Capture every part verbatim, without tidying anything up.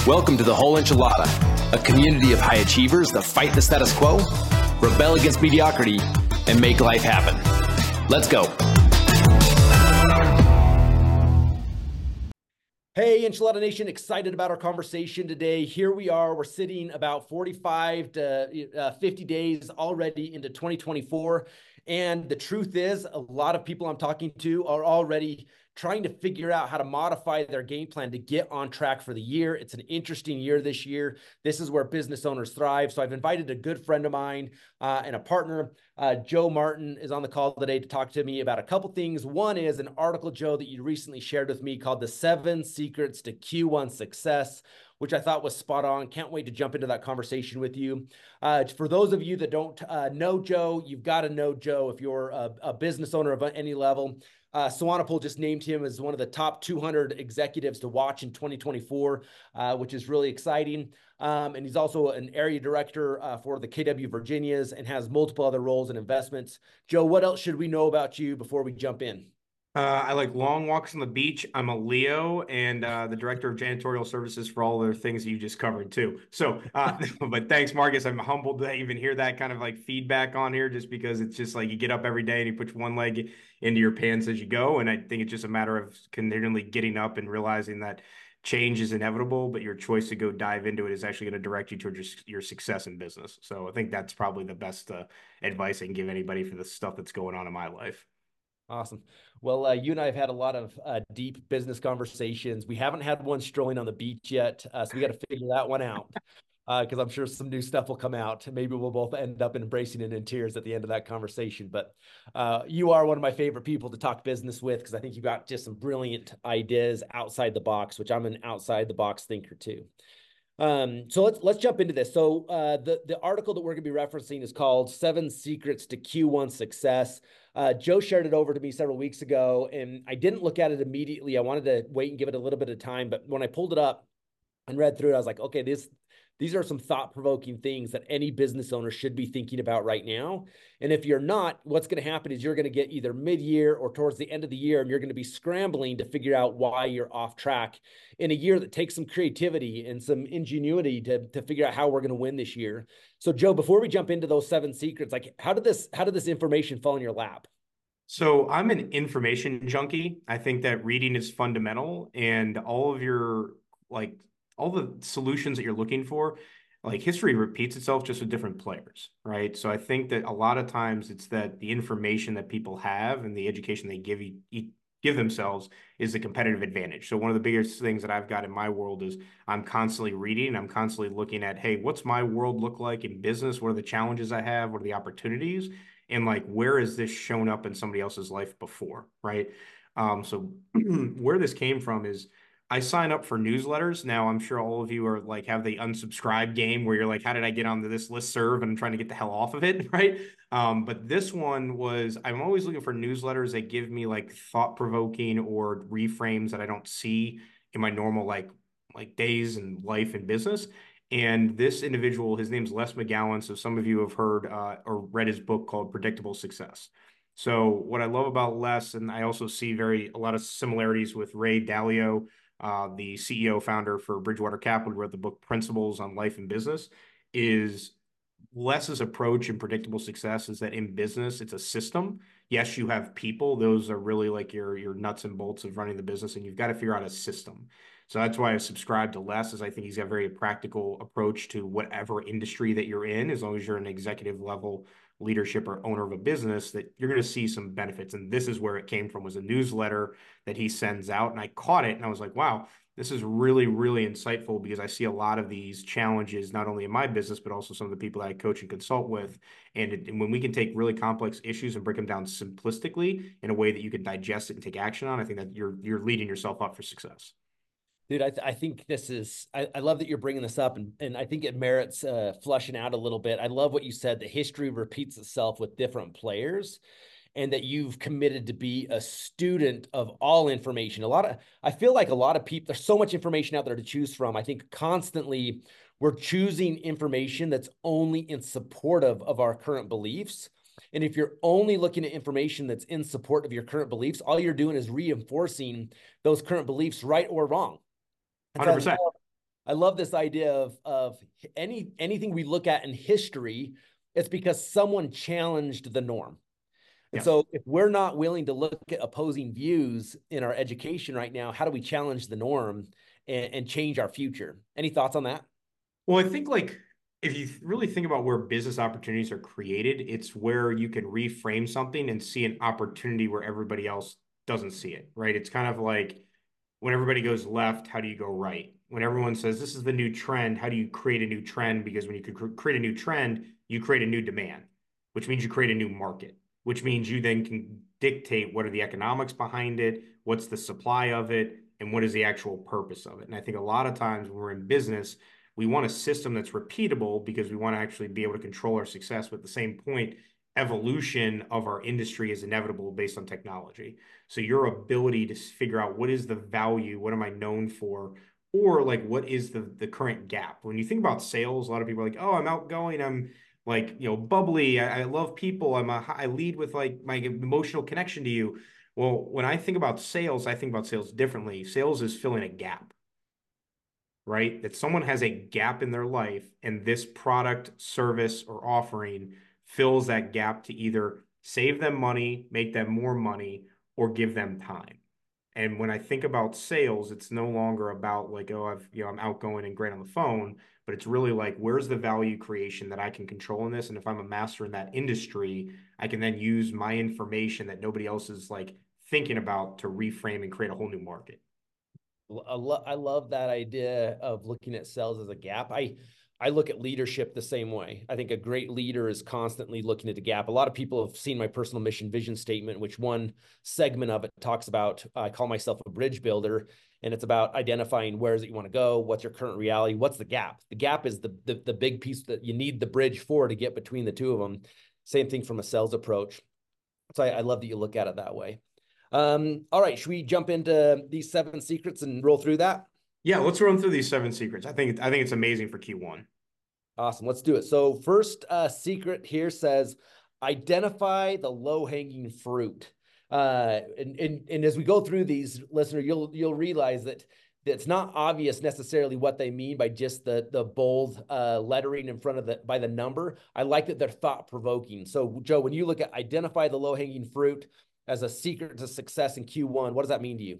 Welcome to the Whole Enchilada, a community of high achievers that fight the status quo, rebel against mediocrity, and make life happen. Let's go. Hey, Enchilada Nation, excited about our conversation today. Here we are, we're sitting about forty-five to fifty days already into twenty twenty-four. And the truth is, a lot of people I'm talking to are already trying to figure out how to modify their game plan to get on track for the year. It's an interesting year this year. This is where business owners thrive. So I've invited a good friend of mine uh, and a partner. Uh, Joe Martin is on the call today to talk to me about a couple things. One is an article, Joe, that you recently shared with me called The Seven Secrets to Q one Success, which I thought was spot on. Can't wait to jump into that conversation with you. Uh, for those of you that don't uh, know Joe, you've got to know Joe if you're a, a business owner of any level. Uh, Swanepoel just named him as one of the top two hundred executives to watch in twenty twenty-four, uh, which is really exciting. Um, and he's also an area director uh, for the K W Virginias and has multiple other roles and investments. Joe, what else should we know about you before we jump in? Uh, I like long walks on the beach. I'm a Leo and uh, the director of janitorial services for all the things that you just covered too. So, uh, but thanks, Marcus. I'm humbled to even hear that kind of like feedback on here, just because it's just like you get up every day and you put one leg into your pants as you go. And I think it's just a matter of continually getting up and realizing that change is inevitable, but your choice to go dive into it is actually going to direct you towards your, your success in business. So I think that's probably the best uh, advice I can give anybody for the stuff that's going on in my life. Awesome. Well, uh, you and I have had a lot of uh, deep business conversations. We haven't had one strolling on the beach yet, uh, so we got to figure that one out because uh, I'm sure some new stuff will come out. Maybe we'll both end up embracing it in tears at the end of that conversation. But uh, you are one of my favorite people to talk business with because I think you've got just some brilliant ideas outside the box, which I'm an outside the box thinker too. Um, so let's let's jump into this. So uh, the the article that we're going to be referencing is called Seven Secrets to Q one Success. Uh, Joe shared it over to me several weeks ago, and I didn't look at it immediately. I wanted to wait and give it a little bit of time. But when I pulled it up and read through it, I was like, okay, this these are some thought-provoking things that any business owner should be thinking about right now. And if you're not, what's going to happen is you're going to get either mid-year or towards the end of the year, and you're going to be scrambling to figure out why you're off track in a year that takes some creativity and some ingenuity to, to figure out how we're going to win this year. So, Joe, before we jump into those seven secrets, like how did this how did this information fall in your lap? So I'm an information junkie. I think that reading is fundamental, and all of your like all the solutions that you're looking for, like history repeats itself just with different players, right? So I think that a lot of times it's that the information that people have and the education they give you, give themselves is the competitive advantage. So one of the biggest things that I've got in my world is I'm constantly reading. I'm constantly looking at, hey, what's my world look like in business? What are the challenges I have? What are the opportunities? And like, where has this shown up in somebody else's life before, right? Um, so where this came from is I sign up for newsletters. Now, I'm sure all of you are like, have the unsubscribe game where you're like, how did I get onto this listserv? And I'm trying to get the hell off of it, right? Um, but this one was, I'm always looking for newsletters that give me like thought-provoking or reframes that I don't see in my normal like, like days and life and business. And this individual, his name's Les McGowan. So some of you have heard uh, or read his book called Predictable Success. So what I love about Les, and I also see very a lot of similarities with Ray Dalio, uh, the C E O founder for Bridgewater Capital, who wrote the book Principles on Life and Business, is Les's approach in predictable success is that in business, it's a system. Yes, you have people. Those are really like your, your nuts and bolts of running the business, and you've got to figure out a system. So that's why I subscribe to Les, is I think he's got a very practical approach to whatever industry that you're in, as long as you're an executive level leadership or owner of a business, that you're going to see some benefits. And this is where it came from, was a newsletter that he sends out. And I caught it and I was like, wow, this is really, really insightful, because I see a lot of these challenges, not only in my business, but also some of the people that I coach and consult with. And, it, and when we can take really complex issues and break them down simplistically in a way that you can digest it and take action on, I think that you're, you're leading yourself up for success. Dude, I, th I think this is, I, I love that you're bringing this up, and, and I think it merits uh, flushing out a little bit. I love what you said, that history repeats itself with different players, and that you've committed to be a student of all information. A lot of, I feel like a lot of people, there's so much information out there to choose from. I think constantly we're choosing information that's only in support of, of our current beliefs. And if you're only looking at information that's in support of your current beliefs, all you're doing is reinforcing those current beliefs, right or wrong. one hundred percent. I love this idea of, of any anything we look at in history, it's because someone challenged the norm. And Yes. so if we're not willing to look at opposing views in our education right now, how do we challenge the norm and, and change our future? Any thoughts on that? Well, I think like if you really think about where business opportunities are created, it's where you can reframe something and see an opportunity where everybody else doesn't see it, right? It's kind of like when everybody goes left, how do you go right? When everyone says this is the new trend, how do you create a new trend? Because when you could create a new trend, you create a new demand, which means you create a new market, which means you then can dictate what are the economics behind it, what's the supply of it, and what is the actual purpose of it. And I think a lot of times when we're in business, we want a system that's repeatable because we want to actually be able to control our success. But at the same point, evolution of our industry is inevitable based on technology. So your ability to figure out what is the value, what am I known for, or like what is the the current gap. When you think about sales, a lot of people are like, oh, I'm outgoing, I'm like, you know, bubbly, I, I love people, I'm a, I lead with like my emotional connection to you. Well, when I think about sales, I think about sales differently. Sales is filling a gap, right? That someone has a gap in their life and this product, service, or offering fills that gap to either save them money, make them more money, or give them time. And when I think about sales, it's no longer about like, oh, I've, you know, I'm outgoing and great on the phone, but it's really like, where's the value creation that I can control in this? And if I'm a master in that industry, I can then use my information that nobody else is like thinking about to reframe and create a whole new market. I, lo- I love that idea of looking at sales as a gap. I I look at leadership the same way. I think a great leader is constantly looking at the gap. A lot of people have seen my personal mission vision statement, which one segment of it talks about, I call myself a bridge builder, and it's about identifying where is it you want to go, what's your current reality, what's the gap. The gap is the, the, the big piece that you need the bridge for to get between the two of them. Same thing from a sales approach. So I, I love that you look at it that way. Um, all right, should we jump into these seven secrets and roll through that? Yeah, let's run through these seven secrets. I think I think it's amazing for Q one. Awesome. Let's do it. So first uh, secret here says identify the low-hanging fruit. Uh, and, and, and as we go through these, listener, you'll you'll realize that it's not obvious necessarily what they mean by just the the bold uh, lettering in front of the by the number. I like that they're thought-provoking. So Joe, when you look at identify the low-hanging fruit as a secret to success in Q one, what does that mean to you?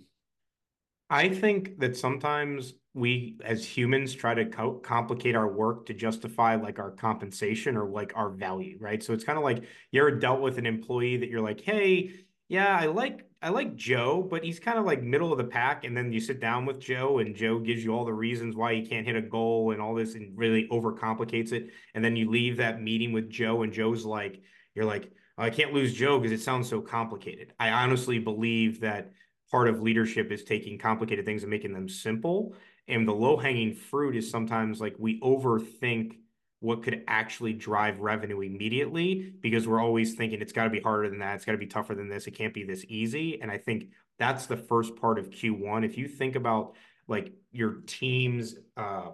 I think that sometimes we as humans try to co complicate our work to justify like our compensation or like our value, right? So it's kind of like you ever dealt with an employee that you're like, hey, yeah, I like I like Joe, but he's kind of like middle of the pack. And then you sit down with Joe and Joe gives you all the reasons why he can't hit a goal and all this and really overcomplicates it. And then you leave that meeting with Joe and Joe's like, you're like, oh, I can't lose Joe because it sounds so complicated. I honestly believe that part of leadership is taking complicated things and making them simple. And the low hanging fruit is sometimes like we overthink what could actually drive revenue immediately because we're always thinking it's got to be harder than that. It's got to be tougher than this. It can't be this easy. And I think that's the first part of Q one. If you think about like your team's, uh,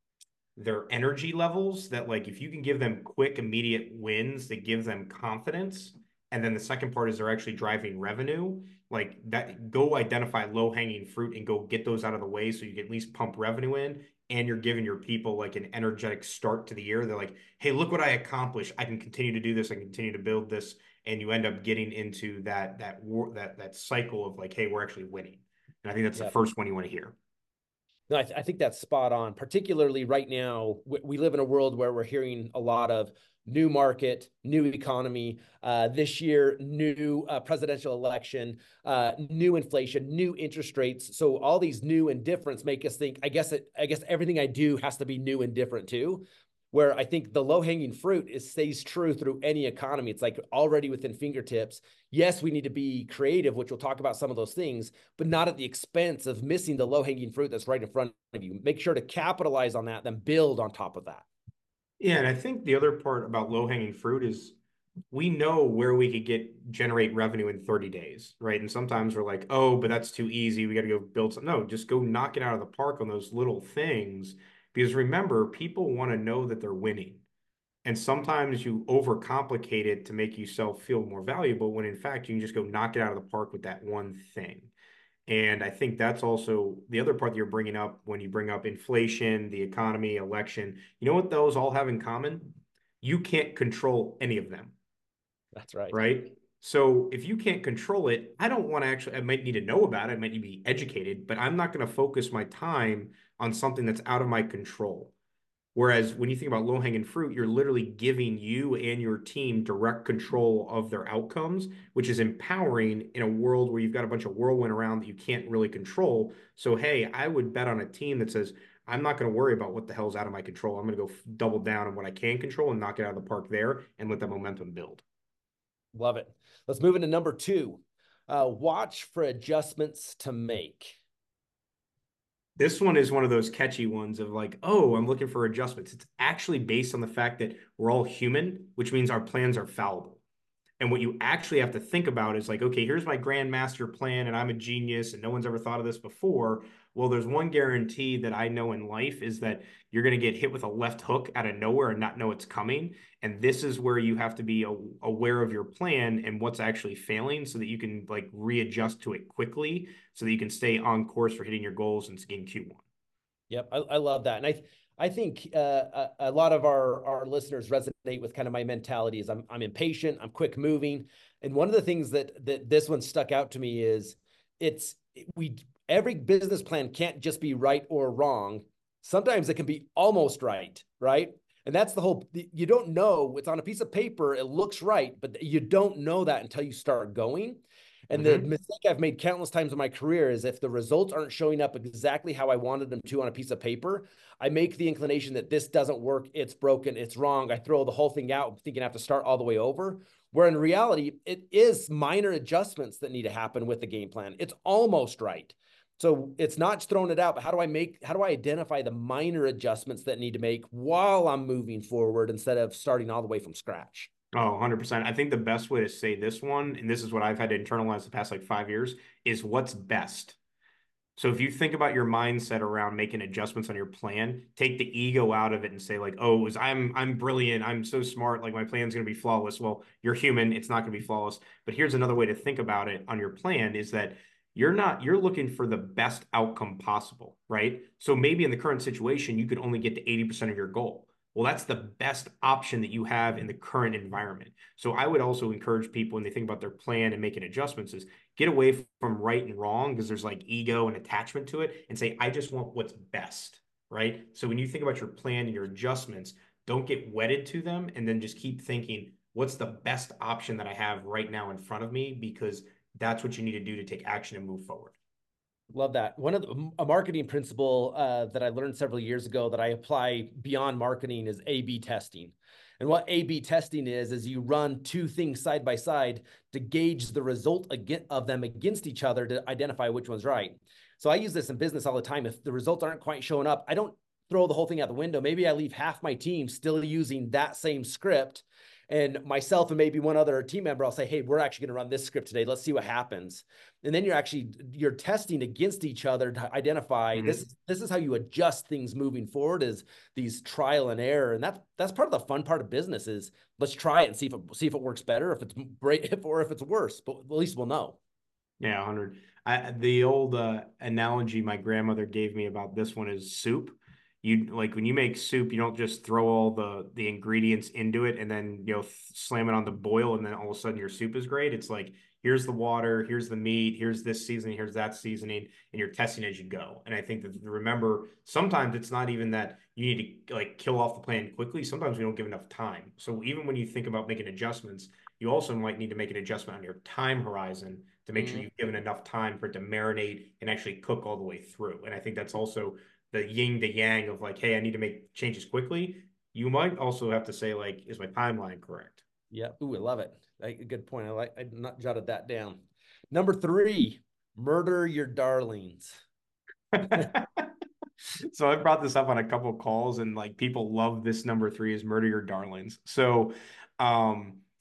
their energy levels, that like if you can give them quick, immediate wins that give them confidence, and then the second part is they're actually driving revenue, like that, go identify low hanging fruit and go get those out of the way so you can at least pump revenue in. And you're giving your people like an energetic start to the year. They're like, hey, look what I accomplished. I can continue to do this. I can continue to build this. And you end up getting into that that war that that cycle of like, hey, we're actually winning. And I think that's yep. the first one you want to hear. No, I, th- I think that's spot on. Particularly right now, we, we live in a world where we're hearing a lot of new market, new economy, uh, this year, new uh, presidential election, uh, new inflation, new interest rates. So all these new and differents make us think, I guess it, I guess everything I do has to be new and different too. Where I think the low-hanging fruit is stays true through any economy. It's like already within fingertips. Yes, we need to be creative, which we'll talk about some of those things, but not at the expense of missing the low-hanging fruit that's right in front of you. Make sure to capitalize on that, then build on top of that. Yeah, and I think the other part about low-hanging fruit is we know where we could get generate revenue in thirty days, right? And sometimes we're like, oh, but that's too easy. We got to go build something. No, just go knock it out of the park on those little things. Because remember, people want to know that they're winning. And sometimes you overcomplicate it to make yourself feel more valuable when in fact you can just go knock it out of the park with that one thing. And I think that's also the other part that you're bringing up when you bring up inflation, the economy, election. You know what those all have in common? You can't control any of them, That's right. right? So if you can't control it, I don't want to actually, I might need to know about it, I might need to be educated, but I'm not going to focus my time on something that's out of my control. Whereas when you think about low-hanging fruit, you're literally giving you and your team direct control of their outcomes, which is empowering in a world where you've got a bunch of whirlwind around that you can't really control. So, hey, I would bet on a team that says, I'm not going to worry about what the hell's out of my control. I'm going to go double down on what I can control and knock it out of the park there and let that momentum build. Love it. Let's move into number two. Uh, watch for adjustments to make. This one is one of those catchy ones of like, oh, I'm looking for adjustments. It's actually based on the fact that we're all human, which means our plans are fallible. And what you actually have to think about is like, okay, here's my grand master plan, and I'm a genius, and no one's ever thought of this before. Well, there's one guarantee that I know in life is that you're going to get hit with a left hook out of nowhere and not know it's coming. And this is where you have to be aware of your plan and what's actually failing so that you can like readjust to it quickly so that you can stay on course for hitting your goals and in Q one. Yep, I, I love that. And I I think uh, a, a lot of our, our listeners resonate with kind of my mentality is I'm, I'm impatient, I'm quick moving. And one of the things that, that this one stuck out to me is it's, we, every business plan can't just be right or wrong. Sometimes it can be almost right, right? And that's the whole, you don't know, it's on a piece of paper, it looks right, but you don't know that until you start going. And mm-hmm. the mistake I've made countless times in my career is if the results aren't showing up exactly how I wanted them to on a piece of paper, I make the inclination that this doesn't work, it's broken, it's wrong. I throw the whole thing out thinking I have to start all the way over. Where in reality, it is minor adjustments that need to happen with the game plan. It's almost right. So it's not just throwing it out, but how do I make, how do I identify the minor adjustments that need to make while I'm moving forward instead of starting all the way from scratch? Oh, one hundred percent. I think the best way to say this one, and this is what I've had to internalize the past like five years, is what's best. So if you think about your mindset around making adjustments on your plan, take the ego out of it and say like, oh, was, I'm I'm brilliant, I'm so smart, like my plan's going to be flawless. Well, you're human, it's not going to be flawless. But here's another way to think about it on your plan is that you're not, you're looking for the best outcome possible, right? So maybe in the current situation, you could only get to eighty percent of your goal. Well, that's the best option that you have in the current environment. So I would also encourage people when they think about their plan and making adjustments is get away from right and wrong because there's like ego and attachment to it and say, I just want what's best, right? So when you think about your plan and your adjustments, don't get wedded to them and then just keep thinking, what's the best option that I have right now in front of me? Because that's what you need to do to take action and move forward. Love that. One of the, a marketing principle uh, that I learned several years ago that I apply beyond marketing is A B testing. And what A B testing is, is you run two things side by side to gauge the result of them against each other to identify which one's right. So I use this in business all the time. If the results aren't quite showing up, I don't throw the whole thing out the window. Maybe I leave half my team still using that same script. And myself and maybe one other team member, I'll say, hey, we're actually going to run this script today. Let's see what happens. And then you're actually, you're testing against each other to identify mm-hmm. this, this is how you adjust things moving forward is these trial and error. And that's, that's part of the fun part of business is let's try it and see if it, see if it works better, if it's great, if, or if it's worse, but at least we'll know. Yeah, one hundred. I, the old uh, analogy my grandmother gave me about this one is soup. You like when you make soup, you don't just throw all the the ingredients into it and then you know slam it on the boil and then all of a sudden your soup is great. It's like here's the water, here's the meat, here's this seasoning, here's that seasoning, and you're testing as you go. And I think that remember sometimes it's not even that you need to like kill off the plan quickly. Sometimes we don't give enough time. So even when you think about making adjustments, you also might need to make an adjustment on your time horizon to make mm-hmm. sure you've given enough time for it to marinate and actually cook all the way through. And I think that's also the yin to yang of like, hey, I need to make changes quickly. You might also have to say like, is my timeline correct? Yeah. Ooh, I love it. A good point. I like, I not jotted that down. Number three, murder your darlings. So I brought this up on a couple of calls and like people love this number three is murder your darlings. So um,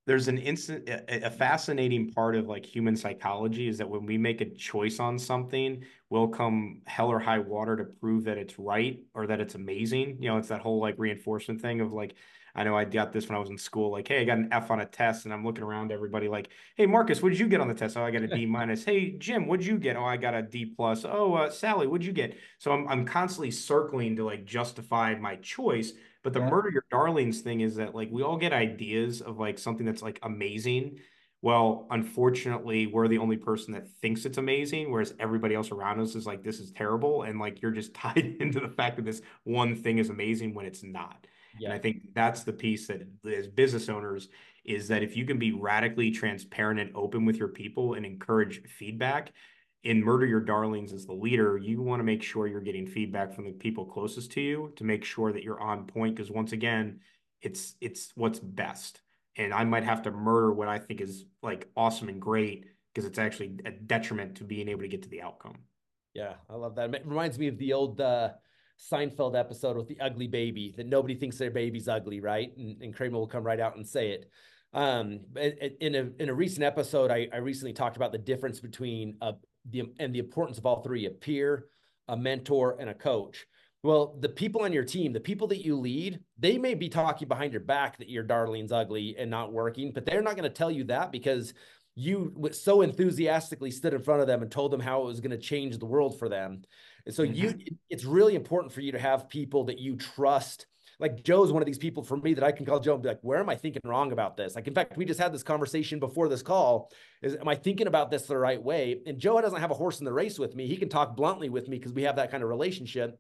there's an instant a, a fascinating part of like human psychology is that when we make a choice on something, we'll come hell or high water to prove that it's right or that it's amazing. You know, it's that whole like reinforcement thing of like, I know I got this when I was in school. Like, hey, I got an F on a test, and I'm looking around to everybody like, hey, Marcus, what did you get on the test? Oh, I got a D minus. Hey, Jim, what'd you get? Oh, I got a D plus. Oh, uh, Sally, what'd you get? So I'm I'm constantly circling to like justify my choice. But the Yeah. murder your darlings thing is that like we all get ideas of like something that's like amazing. Well, unfortunately, we're the only person that thinks it's amazing, whereas everybody else around us is like, this is terrible. And like you're just tied into the fact that this one thing is amazing when it's not. And Yeah. I think that's the piece that as business owners is that if you can be radically transparent and open with your people and encourage feedback, in Murder Your Darlings as the leader, you want to make sure you're getting feedback from the people closest to you to make sure that you're on point. Because once again, it's it's what's best. And I might have to murder what I think is like awesome and great because it's actually a detriment to being able to get to the outcome. Yeah, I love that. It reminds me of the old uh, Seinfeld episode with the ugly baby, that nobody thinks their baby's ugly, right? And, and Kramer will come right out and say it. Um, in a in a recent episode, I, I recently talked about the difference between a the and the importance of all three: a peer, a mentor, and a coach. Well, the people on your team, the people that you lead, they may be talking behind your back that your darling's ugly and not working, but they're not going to tell you that because you so enthusiastically stood in front of them and told them how it was going to change the world for them. And so you, Mhm. it's really important for you to have people that you trust. Like Joe's one of these people for me that I can call Joe and be like, where am I thinking wrong about this? Like, in fact, we just had this conversation before this call is, am I thinking about this the right way? And Joe doesn't have a horse in the race with me. He can talk bluntly with me because we have that kind of relationship.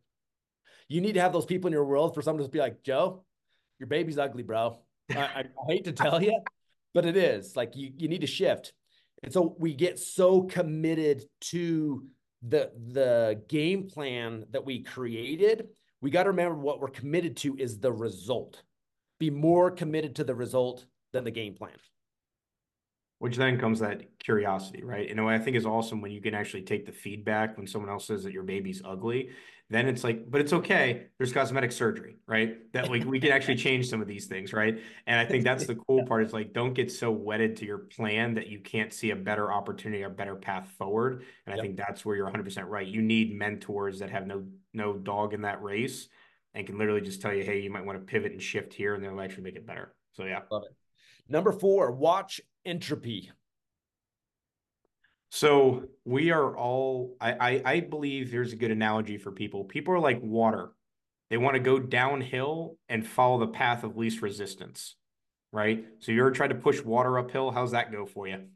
You need to have those people in your world for someone to be like, Joe, your baby's ugly, bro. I, I, I hate to tell you, but it is like you, you need to shift. And so we get so committed to the, the game plan that we created. We got to remember what we're committed to is the result. Be more committed to the result than the game plan. Which then comes that curiosity, right? And what I think is awesome when you can actually take the feedback when someone else says that your baby's ugly, then it's like, but it's okay. There's cosmetic surgery, right? That like we can actually change some of these things, right? And I think that's the cool part is like, don't get so wedded to your plan that you can't see a better opportunity, a better path forward. And I Yep. think that's where you're one hundred percent right. You need mentors that have no no dog in that race and can literally just tell you, hey, you might want to pivot and shift here, and they'll actually make it better. So yeah. Love it. Number four, watch entropy. So we are all, I, I, I believe there's a good analogy for people. People are like water. They want to go downhill and follow the path of least resistance, right? So you ever tried to push water uphill? How's that go for you?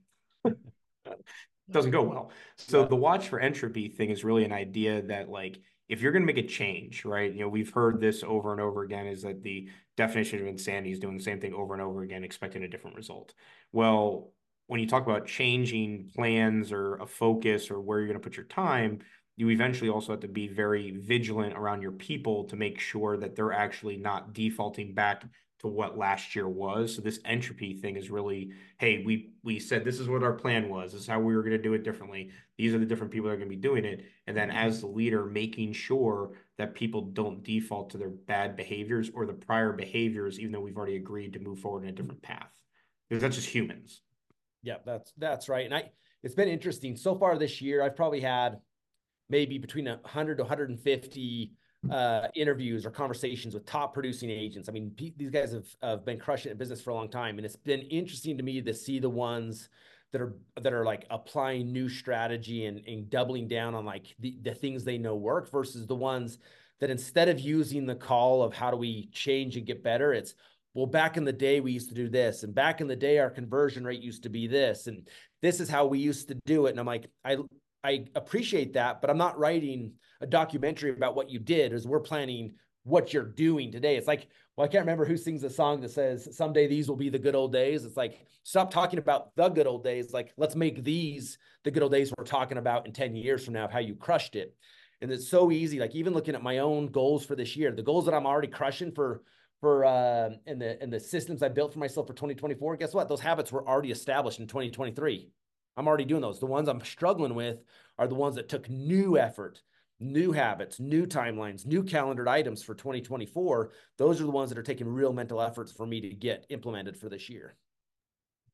Doesn't go well. So Yeah. the watch for entropy thing is really an idea that like if you're going to make a change, right? You know, we've heard this over and over again is that the definition of insanity is doing the same thing over and over again, expecting a different result. Well, when you talk about changing plans or a focus or where you're going to put your time, you eventually also have to be very vigilant around your people to make sure that they're actually not defaulting back to what last year was. So this entropy thing is really, hey, we we said this is what our plan was. This is how we were going to do it differently. These are the different people that are going to be doing it. And then as the leader, making sure that people don't default to their bad behaviors or the prior behaviors, even though we've already agreed to move forward in a different path. Because that's just humans. Yeah, that's that's right. And I it's been interesting. So far this year, I've probably had maybe between one hundred to one hundred fifty uh, interviews or conversations with top producing agents. I mean, these guys have, have been crushing it in business for a long time. And it's been interesting to me to see the ones that are that are like applying new strategy and, and doubling down on like the, the things they know work versus the ones that instead of using the call of how do we change and get better, it's, well, back in the day, we used to do this. And back in the day, our conversion rate used to be this. And this is how we used to do it. And I'm like, I, I appreciate that, but I'm not writing a documentary about what you did as we're planning what you're doing today. It's like, well, I can't remember who sings a song that says someday these will be the good old days. It's like, stop talking about the good old days. Like, let's make these the good old days we're talking about in ten years from now of how you crushed it. And it's so easy. Like even looking at my own goals for this year, the goals that I'm already crushing for for uh and the and the systems I built for myself for twenty twenty-four, guess what? Those habits were already established in twenty twenty-three. I'm already doing those. The ones I'm struggling with are the ones that took new effort, new habits, new timelines, new calendared items for twenty twenty-four. Those are the ones that are taking real mental efforts for me to get implemented for this year.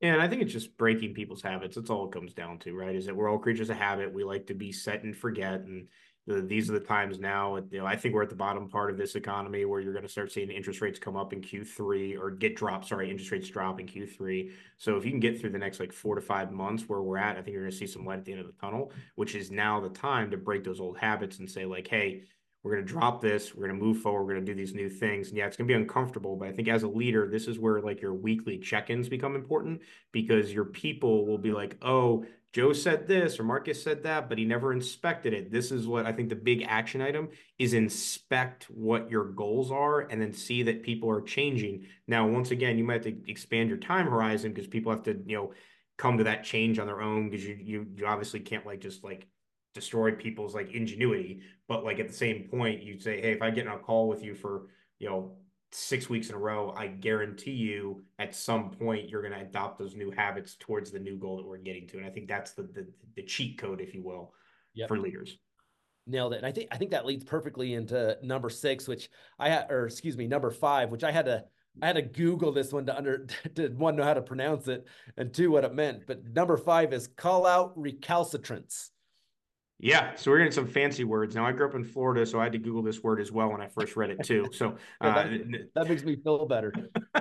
Yeah, and I think it's just breaking people's habits. That's all it comes down to, right? Is that we're all creatures of habit. We like to be set and forget. And the, these are the times now. You know, I think we're at the bottom part of this economy where you're going to start seeing interest rates come up in Q three or get dropped. Sorry, interest rates drop in Q three. So if you can get through the next like four to five months where we're at, I think you're going to see some light at the end of the tunnel, which is now the time to break those old habits and say like, hey, we're going to drop this. We're going to move forward. We're going to do these new things. And yeah, it's going to be uncomfortable. But I think as a leader, this is where like your weekly check-ins become important because your people will be like, oh, Joe said this or Marcus said that, but he never inspected it. This is what I think the big action item is: inspect what your goals are and then see that people are changing. Now, once again, you might have to expand your time horizon because people have to, you know, come to that change on their own because you, you, you obviously can't like just like destroy people's like ingenuity. But like at the same point, you'd say, hey, if I get on a call with you for, you know, six weeks in a row, I guarantee you at some point you're going to adopt those new habits towards the new goal that we're getting to. And I think that's the the, the cheat code, if you will, Yep. for leaders. Nailed it. And I think I think that leads perfectly into number six, which I had, or excuse me, number five, which I had to I had to Google this one to under to one know how to pronounce it and two what it meant. But number five is call out recalcitrance. Yeah, so we're getting some fancy words. Now, I grew up in Florida, so I had to Google this word as well when I first read it too. So uh, that, that makes me feel better.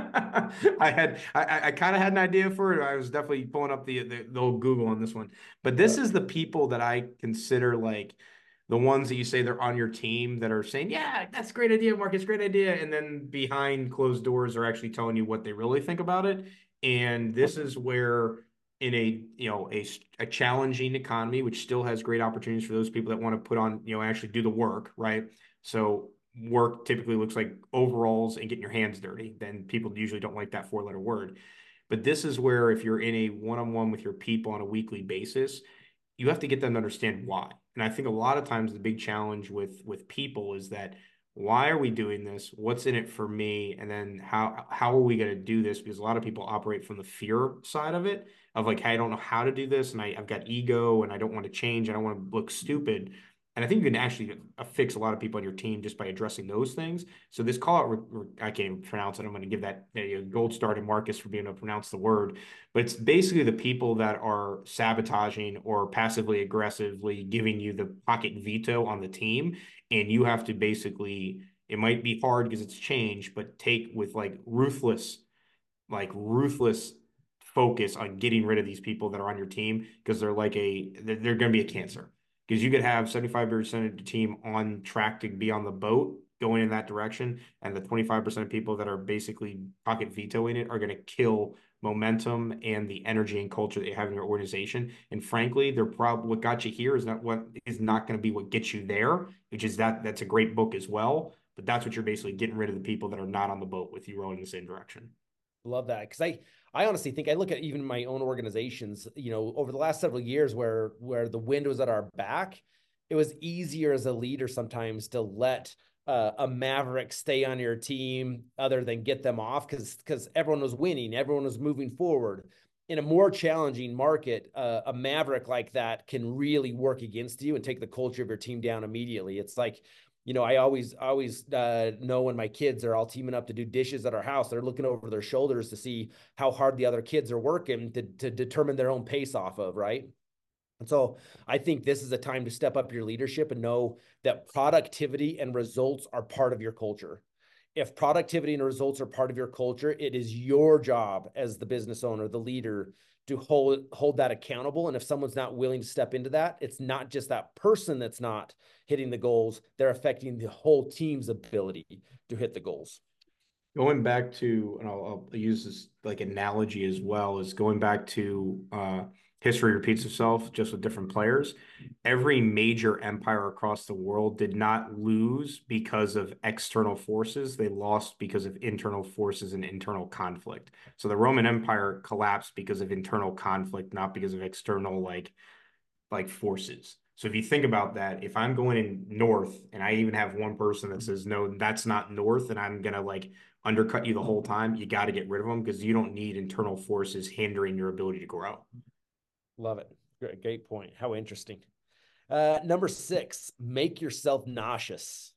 I had I, I kind of had an idea for it. I was definitely pulling up the, the the old Google on this one. But this Yeah. is the people that I consider like the ones that you say they're on your team that are saying, yeah, that's a great idea, Marcus, great idea. And then behind closed doors are actually telling you what they really think about it. And this is where in a you know a, a challenging economy, which still has great opportunities for those people that want to put on, you know, actually do the work, right? So work typically looks like overalls and getting your hands dirty. Then people usually don't like that four letter word. But this is where if you're in a one-on-one with your people on a weekly basis, you have to get them to understand why. And I think a lot of times the big challenge with with people is that why are we doing this? What's in it for me? And then how how are we going to do this? Because a lot of people operate from the fear side of it, of like, hey, I don't know how to do this, and I, I've got ego, and I don't want to change, I don't want to look stupid. And I think you can actually fix a lot of people on your team just by addressing those things. So this call out, I can't even pronounce it. I'm going to give that a gold star to Marcus for being able to pronounce the word. But it's basically the people that are sabotaging or passively aggressively giving you the pocket veto on the team. And you have to basically, it might be hard because it's change, but take with like ruthless, like ruthless focus on getting rid of these people that are on your team because they're like a, they're, they're going to be a cancer. Because you could have seventy-five percent of the team on track to be on the boat going in that direction, and the twenty-five percent of people that are basically pocket vetoing it are going to kill momentum and the energy and culture that you have in your organization. And frankly, they're probably what got you here is not what is not going to be what gets you there, which is that that's a great book as well. But that's what you're basically getting rid of the people that are not on the boat with you rowing in the same direction. Love that. Cause I, I honestly think I look at even my own organizations, you know, over the last several years where, where the wind was at our back, it was easier as a leader sometimes to let uh, a maverick stay on your team other than get them off. Cause, cause everyone was winning. Everyone was moving forward. In a more challenging market, uh, a maverick like that can really work against you and take the culture of your team down immediately. It's like, you know, I always, always uh, know when my kids are all teaming up to do dishes at our house, they're looking over their shoulders to see how hard the other kids are working to, to determine their own pace off of, right? And so I think this is a time to step up your leadership and know that productivity and results are part of your culture. If productivity and results are part of your culture, it is your job as the business owner, the leader, to hold hold that accountable. And if someone's not willing to step into that, it's not just that person that's not hitting the goals, they're affecting the whole team's ability to hit the goals. Going back to, and I'll, I'll use this like analogy as well, is going back to uh, history repeats itself just with different players. Every major empire across the world did not lose because of external forces. They lost because of internal forces and internal conflict. So the Roman Empire collapsed because of internal conflict, not because of external like like forces. So if you think about that, if I'm going in north and I even have one person that says, no, that's not north, and I'm going to like undercut you the whole time, you got to get rid of them because you don't need internal forces hindering your ability to grow. Love it. Great, great point. How interesting. Uh, number six, make yourself nauseous.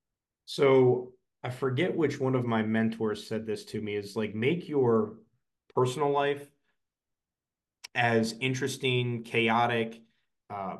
So I forget which one of my mentors said this to me is like, make your personal life as interesting, chaotic, uh,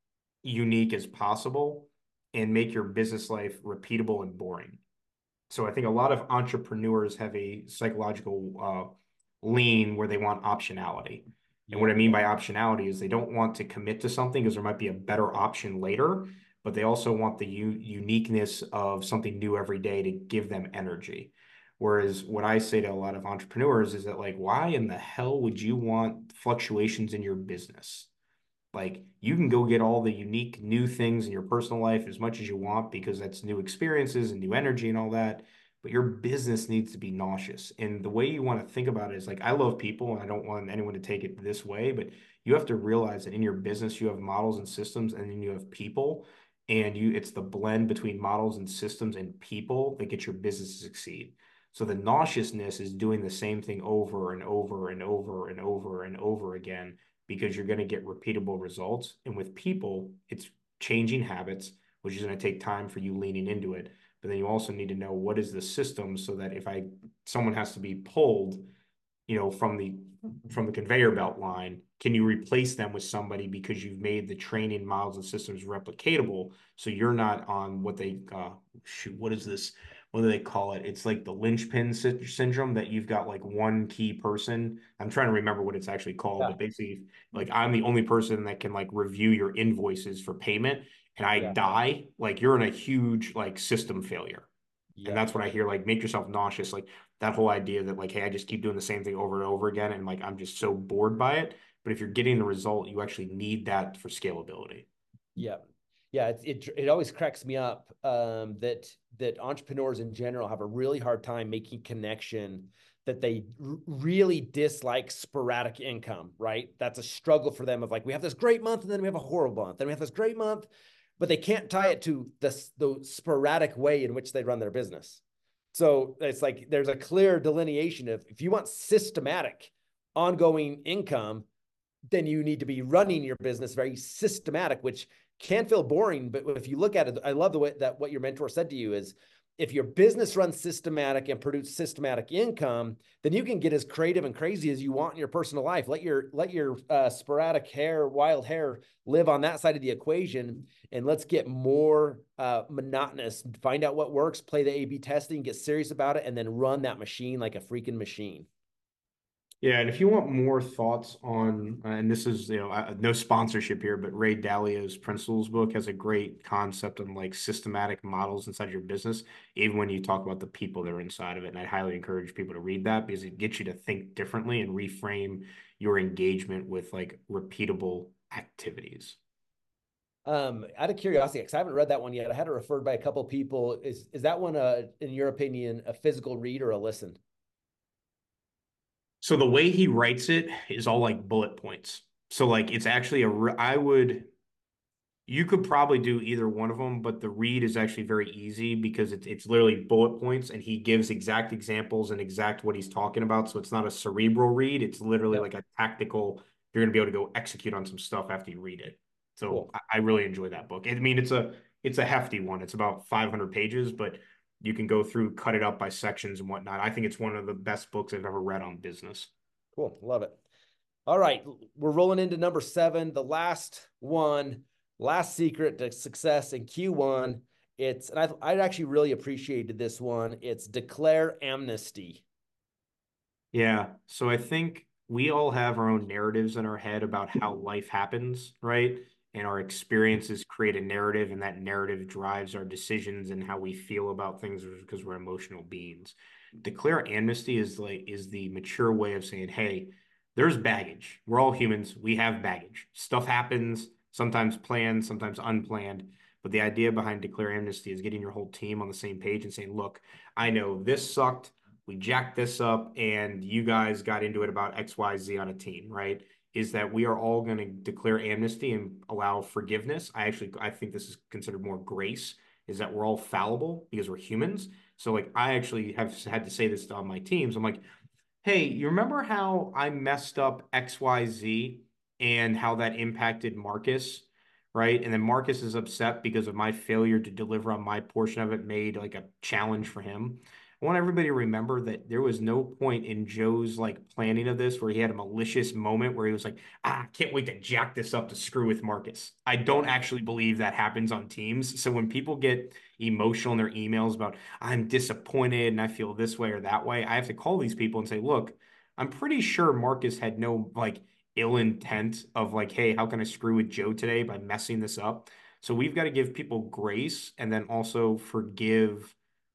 unique as possible and make your business life repeatable and boring. So I think a lot of entrepreneurs have a psychological uh, lean where they want optionality. And what Yeah. I mean by optionality is they don't want to commit to something because there might be a better option later, but they also want the u- uniqueness of something new every day to give them energy. Whereas what I say to a lot of entrepreneurs is that, like, why in the hell would you want fluctuations in your business? Like, you can go get all the unique new things in your personal life as much as you want because that's new experiences and new energy and all that. But your business needs to be nauseous. And the way you want to think about it is like, I love people and I don't want anyone to take it this way, but you have to realize that in your business, you have models and systems and then you have people. And you it's the blend between models and systems and people that get your business to succeed. So the nauseousness is doing the same thing over and over and over and over and over again because you're going to get repeatable results. And with people, it's changing habits, which is going to take time for you leaning into it. But then you also need to know what is the system so that if I someone has to be pulled, you know, from the from the conveyor belt line, can you replace them with somebody because you've made the training models and systems replicatable so you're not on what they uh shoot, what is this? What do they call it? It's like the linchpin sy- syndrome that you've got like one key person. I'm trying to remember what it's actually called, Yeah. but basically, like I'm the only person that can like review your invoices for payment, and I Yeah. die, like you're in a huge like system failure. And Yeah. that's what I hear, like make yourself nauseous, like that whole idea that like, hey, I just keep doing the same thing over and over again, and like I'm just so bored by it. But if you're getting the result, you actually need that for scalability. Yeah. Yeah. It, it, it always cracks me up um, that, that entrepreneurs in general have a really hard time making connection, that they r- really dislike sporadic income, right? That's a struggle for them of like, we have this great month and then we have a horrible month. Then we have this great month, but they can't tie it to this, the sporadic way in which they run their business. So it's like, there's a clear delineation of if you want systematic ongoing income, then you need to be running your business very systematic, which can feel boring. But if you look at it, I love the way that what your mentor said to you is if your business runs systematic and produce systematic income, then you can get as creative and crazy as you want in your personal life. Let your, let your uh, sporadic hair, wild hair live on that side of the equation. And let's get more uh, monotonous, find out what works, play the A B testing, get serious about it, and then run that machine like a freaking machine. Yeah, and if you want more thoughts on, uh, and this is, you know, uh, no sponsorship here, but Ray Dalio's Principles book has a great concept on like systematic models inside your business, even when you talk about the people that are inside of it. And I highly encourage people to read that because it gets you to think differently and reframe your engagement with like repeatable activities. Um, out of curiosity, because I haven't read that one yet, I had it referred by a couple of people. Is is that one, uh, in your opinion, a physical read or a listen? So the way he writes it is all like bullet points. So like it's actually a, re- I would you could probably do either one of them, but the read is actually very easy because it's it's literally bullet points and he gives exact examples and exact what he's talking about. So it's not a cerebral read. It's literally Yep. like a tactical, you're gonna be able to go execute on some stuff after you read it. So Cool. I, I really enjoy that book. I mean, it's a it's a hefty one. It's about five hundred pages, but you can go through, cut it up by sections and whatnot. I think it's one of the best books I've ever read on business. Cool. Love it. All right. We're rolling into number seven, the last one, last secret to success in Q one. It's, and I, I actually really appreciated this one. It's declare amnesty. Yeah. So I think we all have our own narratives in our head about how life happens, right? And our experiences create a narrative, and that narrative drives our decisions and how we feel about things because we're emotional beings. Declare amnesty is like is the mature way of saying, hey, there's baggage. We're all humans. We have baggage. Stuff happens, sometimes planned, sometimes unplanned. But the idea behind declare amnesty is getting your whole team on the same page and saying, look, I know this sucked, we jacked this up and you guys got into it about X Y Z on a team, right? Is that we are all going to declare amnesty and allow forgiveness. I actually I think this is considered more grace, is that we're all fallible because we're humans. So like I actually have had to say this on my teams. I'm like, hey, you remember how I messed up X Y Z and how that impacted Marcus, right? And then Marcus is upset because of my failure to deliver on my portion of it, made like a challenge for him. I want everybody to remember that there was no point in Joe's like planning of this where he had a malicious moment where he was like, ah, I can't wait to jack this up to screw with Marcus. I don't actually believe that happens on teams. So when people get emotional in their emails about, I'm disappointed and I feel this way or that way, I have to call these people and say, look, I'm pretty sure Marcus had no like ill intent of like, hey, how can I screw with Joe today by messing this up? So we've got to give people grace and then also forgive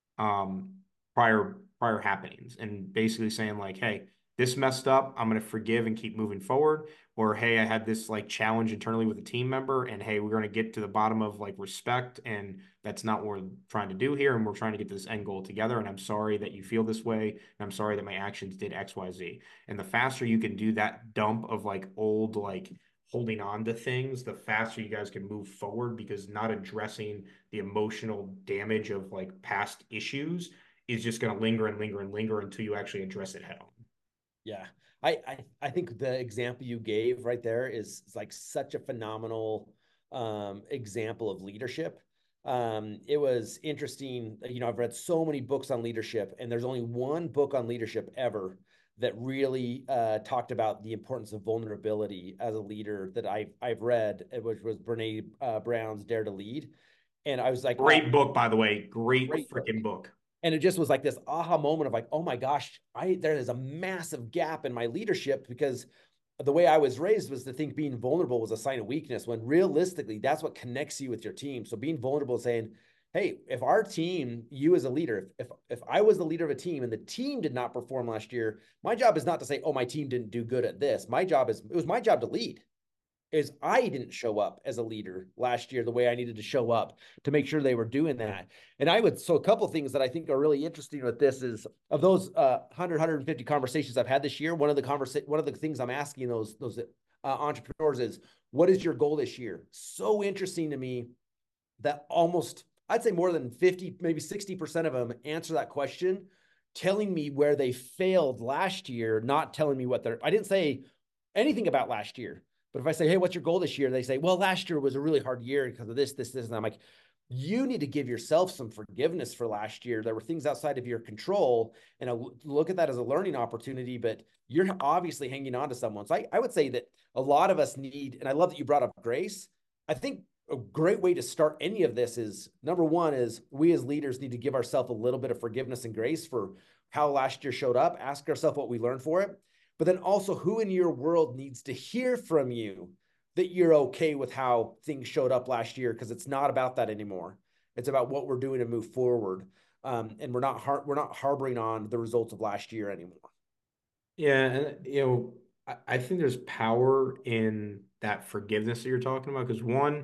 um, prior prior happenings and basically saying like, hey, this messed up. I'm going to forgive and keep moving forward. Or, hey, I had this like challenge internally with a team member and hey, we're going to get to the bottom of like respect. And that's not what we're trying to do here. And we're trying to get to this end goal together. And I'm sorry that you feel this way. And I'm sorry that my actions did X, Y, Z. And the faster you can do that dump of like old, like holding on to things, the faster you guys can move forward, because not addressing the emotional damage of like past issues is just going to linger and linger and linger until you actually address it head on. Yeah. I, I, I think the example you gave right there is, is like such a phenomenal um, example of leadership. Um, it was interesting. You know, I've read so many books on leadership, and there's only one book on leadership ever that really uh, talked about the importance of vulnerability as a leader that I've, I've read, which was Brene uh, Brown's Dare to Lead. And I was like, great oh, book, by the way, great, great freaking book. book. And it just was like this aha moment of like, oh my gosh, I there is a massive gap in my leadership, because the way I was raised was to think being vulnerable was a sign of weakness, when realistically, that's what connects you with your team. So being vulnerable, saying, hey, if our team, you as a leader, if, if, if I was the leader of a team and the team did not perform last year, my job is not to say, oh, my team didn't do good at this. My job is, it was my job to lead. Is I didn't show up as a leader last year the way I needed to show up to make sure they were doing that. And I would, so a couple of things that I think are really interesting with this is, of those uh, one hundred, one hundred fifty conversations I've had this year, one of the conversa- one of the things I'm asking those, those uh, entrepreneurs is, what is your goal this year? So interesting to me that almost, I'd say more than fifty, maybe sixty percent of them answer that question, telling me where they failed last year, not telling me what they're, I didn't say anything about last year. But if I say, hey, what's your goal this year? They say, well, last year was a really hard year because of this, this, this. And I'm like, you need to give yourself some forgiveness for last year. There were things outside of your control, and I look at that as a learning opportunity, but you're obviously hanging on to someone. So I, I would say that a lot of us need, and I love that you brought up grace. I think a great way to start any of this is, number one is we as leaders need to give ourselves a little bit of forgiveness and grace for how last year showed up. Ask ourselves what we learned for it. But then also, who in your world needs to hear from you that you're okay with how things showed up last year? Because it's not about that anymore. It's about what we're doing to move forward. Um, and we're not har- we're not harboring on the results of last year anymore. Yeah, and you know, I, I think there's power in that forgiveness that you're talking about. Because one,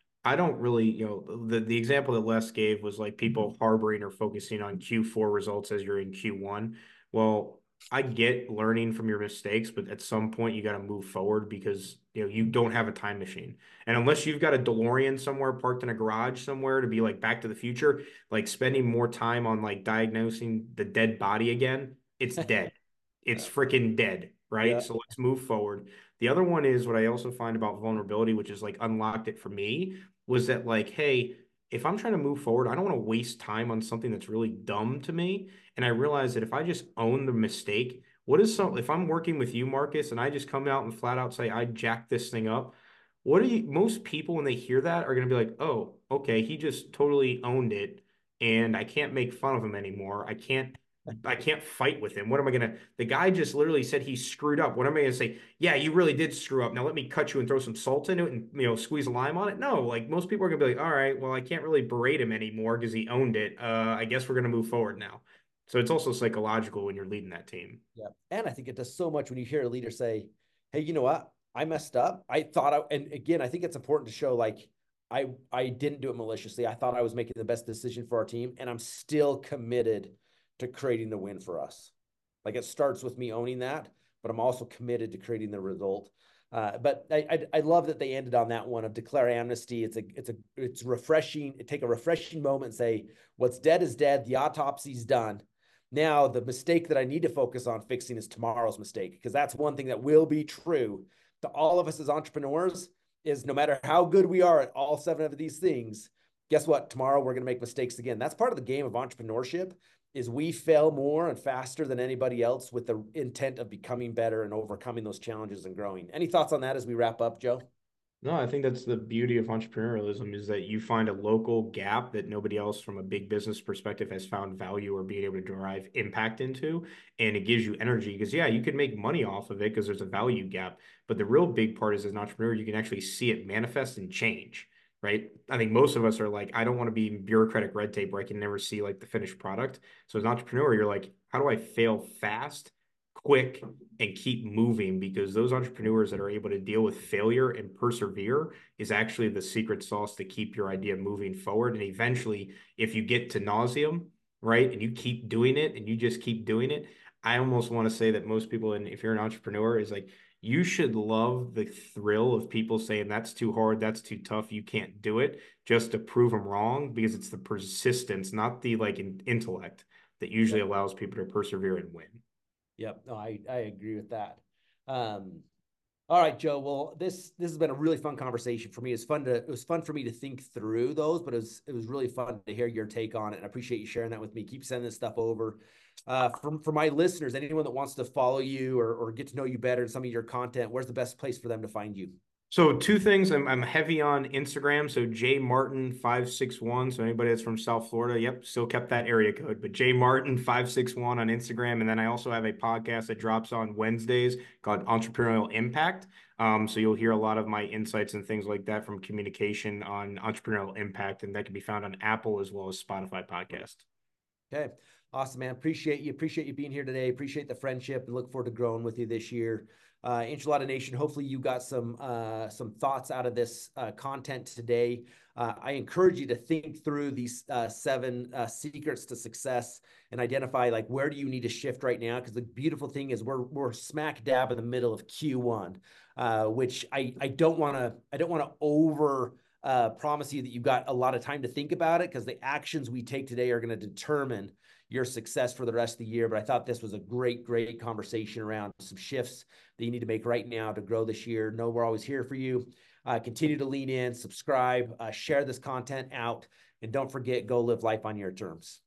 I don't really, you know, the, the example that Les gave was like people harboring or focusing on Q four results as you're in Q one. Well, I get learning from your mistakes, but at some point you got to move forward, because you know you don't have a time machine. And unless you've got a DeLorean somewhere parked in a garage somewhere to be like Back to the Future, like spending more time on like diagnosing the dead body again, it's dead. It's freaking dead, right? Yeah. So let's move forward. The other one is what I also find about vulnerability, which is like unlocked it for me, was that like, hey, if I'm trying to move forward, I don't want to waste time on something that's really dumb to me. And I realize that if I just own the mistake, what is some, if I'm working with you, Marcus, and I just come out and flat out say, I jacked this thing up, what are you, most people, when they hear that, are going to be like, oh, okay, he just totally owned it and I can't make fun of him anymore. I can't, I can't fight with him. What am I going to, the guy just literally said he screwed up. What am I going to say? Yeah, you really did screw up. Now let me cut you and throw some salt into it and, you know, squeeze a lime on it. No, like most people are going to be like, all right, well, I can't really berate him anymore because he owned it. Uh, I guess we're going to move forward now. So it's also psychological when you're leading that team. Yeah. And I think it does so much when you hear a leader say, hey, you know what? I messed up. I thought I, and again, I think it's important to show like, I, I didn't do it maliciously. I thought I was making the best decision for our team, and I'm still committed to creating the win for us. Like, it starts with me owning that, but I'm also committed to creating the result. Uh, but I, I, I love that they ended on that one of declare amnesty. It's a, it's a, it's refreshing. Take a refreshing moment and say, what's dead is dead. The autopsy's done. Now, the mistake that I need to focus on fixing is tomorrow's mistake, because that's one thing that will be true to all of us as entrepreneurs is no matter how good we are at all seven of these things, guess what? Tomorrow we're going to make mistakes again. That's part of the game of entrepreneurship, is we fail more and faster than anybody else with the intent of becoming better and overcoming those challenges and growing. Any thoughts on that as we wrap up, Joe? No, I think that's the beauty of entrepreneurialism is that you find a local gap that nobody else from a big business perspective has found value or being able to derive impact into. And it gives you energy because, yeah, you can make money off of it because there's a value gap. But the real big part is as an entrepreneur, you can actually see it manifest and change, right? I think most of us are like, I don't want to be bureaucratic red tape where I can never see like the finished product. So as an entrepreneur, you're like, how do I fail fast, quick, and keep moving? Because those entrepreneurs that are able to deal with failure and persevere is actually the secret sauce to keep your idea moving forward. And eventually, if you get to nauseum, right, and you keep doing it and you just keep doing it, I almost want to say that most people, and if you're an entrepreneur, is like, you should love the thrill of people saying that's too hard, that's too tough, you can't do it, just to prove them wrong, because it's the persistence, not the like intellect, that usually Yep. allows people to persevere and win. Yep. No, I, I agree with that. Um, all right, Joe. Well, this this has been a really fun conversation for me. It's fun to it was fun for me to think through those, but it was it was really fun to hear your take on it. And I appreciate you sharing that with me. Keep sending this stuff over. Uh, for, for my listeners, anyone that wants to follow you or, or get to know you better and some of your content, where's the best place for them to find you? So two things. I'm I'm heavy on Instagram. So J Martin five six one. So anybody that's from South Florida, yep, still kept that area code. But J Martin five six one on Instagram. And then I also have a podcast that drops on Wednesdays called Entrepreneurial Impact. Um, so you'll hear a lot of my insights and things like that from communication on entrepreneurial impact. And that can be found on Apple as well as Spotify podcast. Okay. Awesome, man. Appreciate you. Appreciate you being here today. Appreciate the friendship and look forward to growing with you this year. Uh, Enchilada Nation, hopefully you got some uh, some thoughts out of this uh, content today. Uh, I encourage you to think through these uh, seven uh, secrets to success and identify like where do you need to shift right now? Because the beautiful thing is we're we're smack dab in the middle of Q one, uh, which I I don't want to I don't want to over uh, promise you that you've got a lot of time to think about it, because the actions we take today are going to determine your success for the rest of the year. But I thought this was a great, great conversation around some shifts that you need to make right now to grow this year. Know we're always here for you. Uh, continue to lean in, subscribe, uh, share this content out, and don't forget, go live life on your terms.